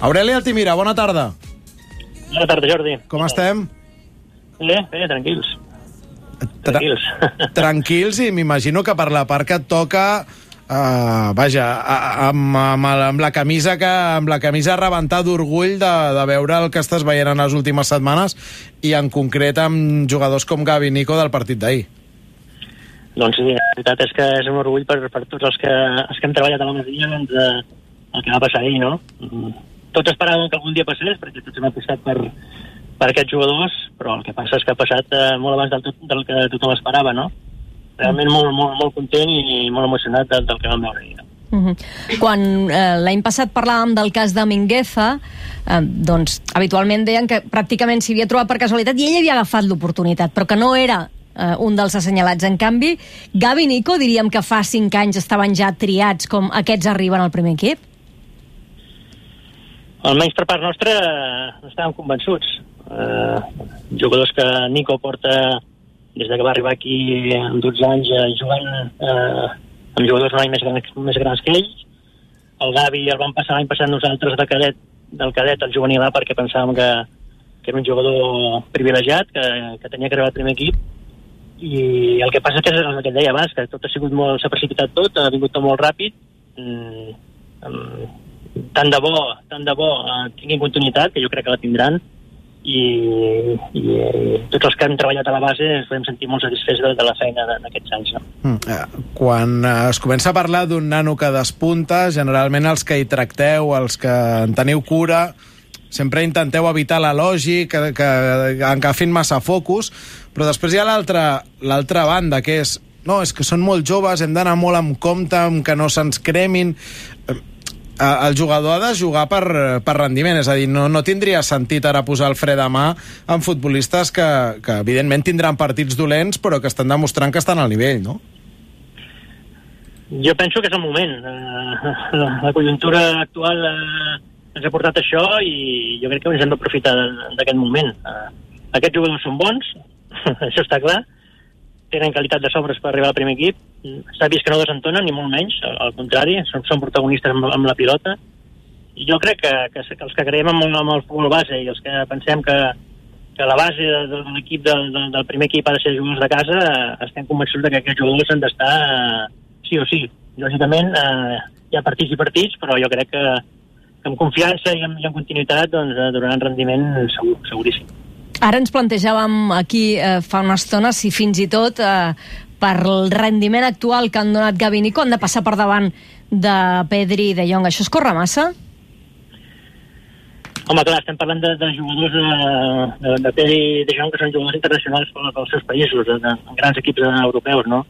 Aureli Altimira, bona tarda. Bona tarda, Jordi. Com estem? Bé, tranquils. Tranquils, i m'imagino que per la part que et toca, amb la camisa a rebentar d'orgull de veure el que estàs veient en les últimes setmanes, i en concret amb jugadors com Gavi i Nico del partit d'ahir. Doncs sí, la veritat és que és un orgull per tots els que hem treballat a la Masia, doncs, el que va passar ahir, no? Tots esperàvem que algun dia passés, perquè tots hem apostat per aquests jugadors, però el que passa és que ha passat molt abans del que tothom esperava, no? Realment molt content i molt emocionat del que vam veure ahir. Quan l'any passat parlàvem del cas de Mingueza, doncs habitualment deien que pràcticament s'hi havia trobat per casualitat i ell havia agafat l'oportunitat, però que no era un dels assenyalats. En canvi, Gavi i Nico diríem que fa 5 anys estaven ja triats com aquests arriben al primer equip? Almenys per part nostra estàvem convençuts. Jugadors que Nico porta des que va arribar aquí amb 12 anys jugant amb jugadors un any més grans que ells. El Gavi el vam passar l'any passat nosaltres del cadet al juvenil A, perquè pensàvem que era un jugador privilegiat, que tenia que arribar al primer equip. I el que passa és que és el que et deia abans, que tot s'ha precipitat tot, ha vingut tot molt ràpid. Tant de bo tinguin continuïtat, que jo crec que la tindran, i tots els que hem treballat a la base ens podem sentir molt satisfets de la feina d'aquests anys. No? Quan es comença a parlar d'un nano que despunta, generalment els que hi tracteu, els que en teniu cura, sempre intenteu evitar l'elogi, que agafin massa focus, però després hi ha l'altra banda, que és que són molt joves, hem d'anar molt amb compte, amb que no se'ns cremin. El jugador ha de jugar per rendiment, és a dir, no tindria sentit ara posar el fre de mà amb futbolistes que evidentment tindran partits dolents, però que estan demostrant que estan al nivell, no? Jo penso que és el moment. La conjuntura actual ens ha portat això i jo crec que ens hem d'aprofitar d'aquest moment. Aquests jugadors són bons, això està clar, tenen qualitat de sobres per arribar al primer equip, s'ha vist que no desentonen ni molt menys, al contrari, són protagonistes amb la pilota, i jo crec que els que creiem amb el futbol base i els que pensem que la base de l'equip del primer equip ha de ser jugadors de casa, estem convençuts que aquests jugadors han d'estar sí o sí. Lògicament hi ha partits i partits, però jo crec que amb confiança i amb continuïtat doncs donaran rendiment seguríssim. Ara ens plantejàvem aquí fa una estona si fins i tot per el rendiment actual que han donat Gavi i Nico han de passar per davant de Pedri i de Jong. Això es corre massa? Home, clar, estem parlant de jugadors de Pedri i de Jong que són jugadors internacionals pels seus països, de grans equips europeus, no?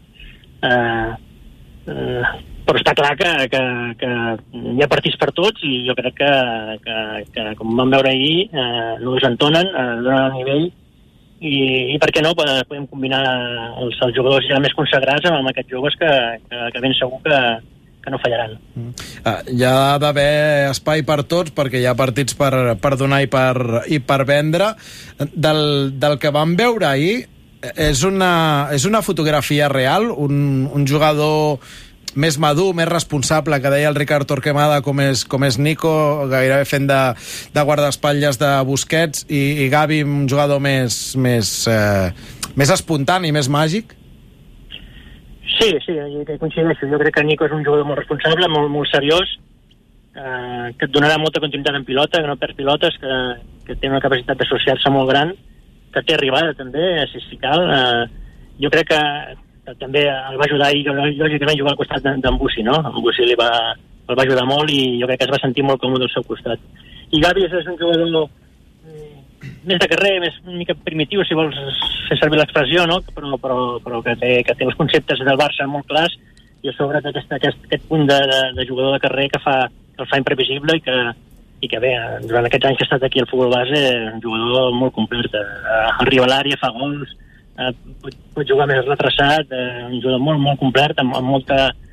Però està clar que hi ha partits per tots i jo crec que com vam veure ahir, no desentonen, donen el nivell i per què no podem combinar els jugadors ja més consagrats amb aquests joves que ben segur que no fallaran. Hi ha d'haver espai per tots perquè hi ha partits per donar i per vendre. Del que vam veure ahir, és una fotografia real, un jugador més madur, més responsable, que deia el Ricard Torquemada, com és Nico, gairebé fent de guardaespatlles de Busquets, i Gavi, un jugador més espontani, més màgic? Sí, coincideixo. Jo crec que Nico és un jugador molt responsable, molt seriós, que et donarà molta continuïtat en pilota, que no perd pilotes, que té una capacitat d'associar-se molt gran, que té arribada també, si cal. Jo crec que també el va ajudar i lògicament jugar al costat d'en Bussi, no? En Bussi el va ajudar molt i jo crec que es va sentir molt còmode al seu costat. I Gavi és un jugador més de carrer, una mica primitiu, si vols fer servir l'expressió, no? Però que té els conceptes del Barça molt clars i a sobre aquest punt de jugador de carrer que el fa imprevisible i que bé, durant aquests anys que ha estat aquí al futbol base, un jugador molt complet. Arriba a l'àrea, fa gols, pot jugar més retrasat, un jugador molt complet, amb molta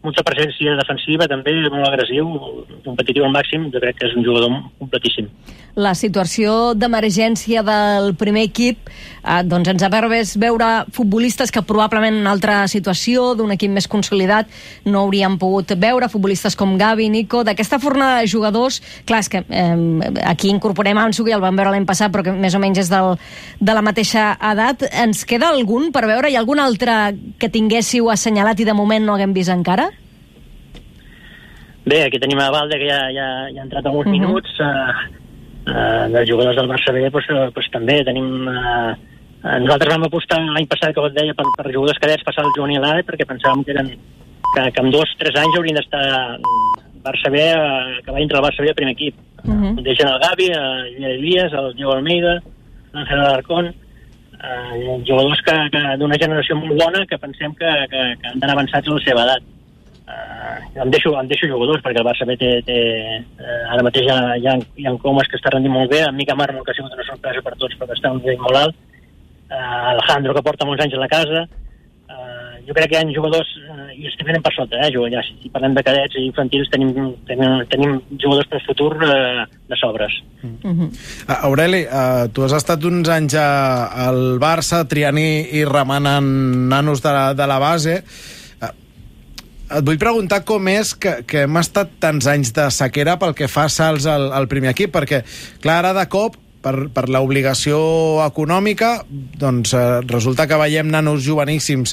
molta presència defensiva, també molt agressiu, competitiu al màxim. Jo crec que és un jugador completíssim. La situació d'emergència del primer equip doncs ens ha permès veure futbolistes que probablement en una altra situació d'un equip més consolidat no hauríem pogut veure, futbolistes com Gavi, Nico. D'aquesta fornada de jugadors, clar, és que aquí incorporem Ansu, que ja el vam veure l'any passat, però que més o menys és de la mateixa edat. Ens queda algun per veure? Hi ha algun altre que tinguéssiu assenyalat i de moment no haguem vist encara? Bé, aquí tenim a Valde, que ja ha entrat alguns minuts. Dels jugadors del Barça B, doncs també tenim... nosaltres vam apostar l'any passat, que et deia, per jugadors cadets passar al juvenil A, perquè pensàvem que en 2 o 3 anys haurien d'estar Barça B, que va entrar al Barça B al primer equip. Deixen el Gavi, el Elias, el Diego Almeida, l'Ángel Alarcón, jugadors d'una generació molt bona que pensem que han d'anar avançats a la seva edat. Em deixo jugadors, perquè el Barça B té ara mateix hi ha Comas, que està rendint molt bé, en Mica Marmo, que ha sigut una sorpresa per tots, però que està un nivell molt alt, Alejandro, que porta molts anys a la casa. Jo crec que hi ha jugadors, i és que venen per sota, ja, si parlem de cadets i infantils, tenim jugadors per futur de sobres. Aureli, tu has estat uns anys al Barça triant i remenant nanos de la base. Et vull preguntar com és que hem estat tants anys de sequera pel que fa salts al primer equip, perquè, clar, ara de cop, per l'obligació econòmica, doncs resulta que veiem nanos joveníssims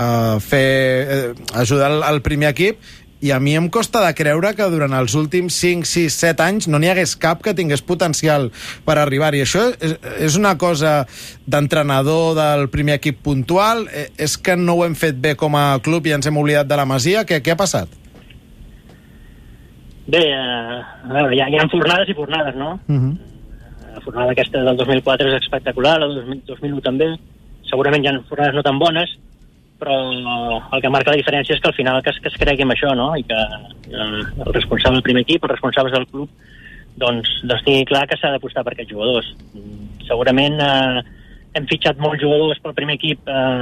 ajudar al primer equip, i a mi em costa de creure que durant els últims 5, 6, 7 anys no n'hi hagués cap que tingués potencial per arribar-hi. Això és una cosa d'entrenador del primer equip puntual? És que no ho hem fet bé com a club i ens hem oblidat de la Masia? Què ha passat? Bé, a veure, hi ha fornades i fornades, no? La fornada aquesta del 2004 és espectacular, la del 2001 també. Segurament hi ha fornades no tan bones, però el que marca la diferència és que al final que es cregui en això, no? I que el responsable del primer equip, els responsables del club, doncs tingui clar que s'ha d'apostar per aquests jugadors. Segurament hem fitxat molts jugadors pel primer equip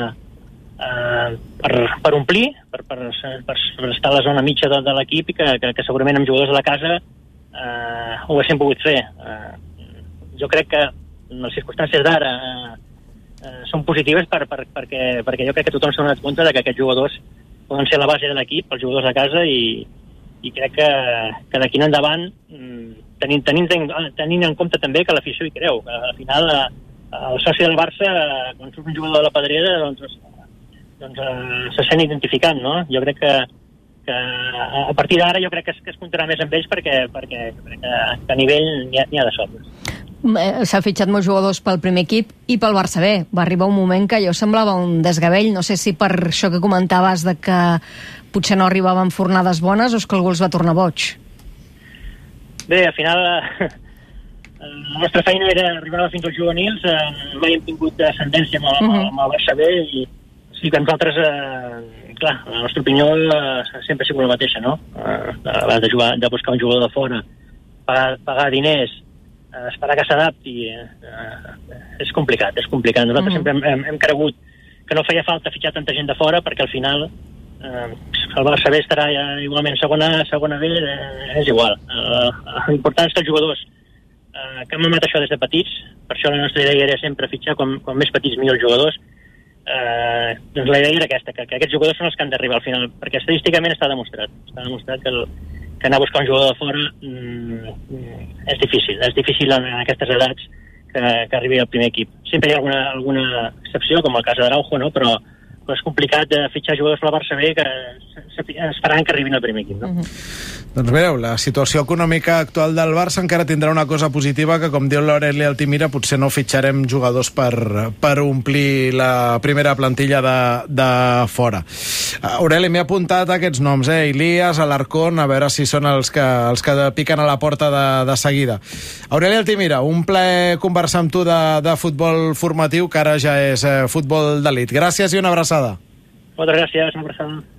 per omplir, per estar a la zona mitja de l'equip, i que segurament amb jugadors a la casa ho haguéssim pogut fer. Jo crec que en les circumstàncies d'ara són positives perquè jo crec que tothom s'ha donat compte que aquests jugadors poden ser la base de l'equip, els jugadors de casa, i crec que d'aquí en endavant, tenint en compte també que l'afició hi creu. Al final, el soci del Barça, quan surt un jugador de la Pedrera, doncs se sent identificant, no? Jo crec que a partir d'ara jo crec que es comptarà més amb ells perquè a nivell n'hi ha de sobres. S'ha fitxat molts jugadors pel primer equip i pel Barça B. Va arribar un moment que allò semblava un desgavell. No sé si per això que comentaves de que potser no arribaven fornades bones o és que algú els va tornar boig. Bé, al final la nostra feina era arribar fins als juvenils. Mai hem tingut ascendència amb el Barça B, i sí que nosaltres, clar, la nostra opinió sempre ha sigut la mateixa, no? Abans de buscar un jugador de fora, pagar diners, esperar que s'adapti, és complicat. Nosaltres sempre hem cregut que no feia falta fitxar tanta gent de fora, perquè al final el Barça B estarà igualment segona B, és igual. L'important és que els jugadors que hem amat això des de petits, per això la nostra idea era sempre fitxar com més petits millors jugadors, doncs la idea era aquesta, que aquests jugadors són els que han d'arribar al final, perquè estadísticament està demostrat que anar a buscar un jugador de fora és difícil en aquestes edats que arribi al primer equip. Sempre hi ha alguna excepció, com el cas d'Araujo, no? Però és complicat fitxar jugadors per la Barça B que esperaran que arribin al primer equip, no? Doncs mireu, la situació econòmica actual del Barça encara tindrà una cosa positiva, que com diu l'Aureli Altimira, potser no fitxarem jugadors per omplir la primera plantilla de fora. Aureli, m'he apuntat aquests noms, Elias, Alarcón, a veure si són els que piquen a la porta de seguida. Aureli Altimira, un plaer conversar amb tu de futbol formatiu, que ara ja és futbol d'elit. Gràcies i una abraçada. Moltes gràcies, una abraçada.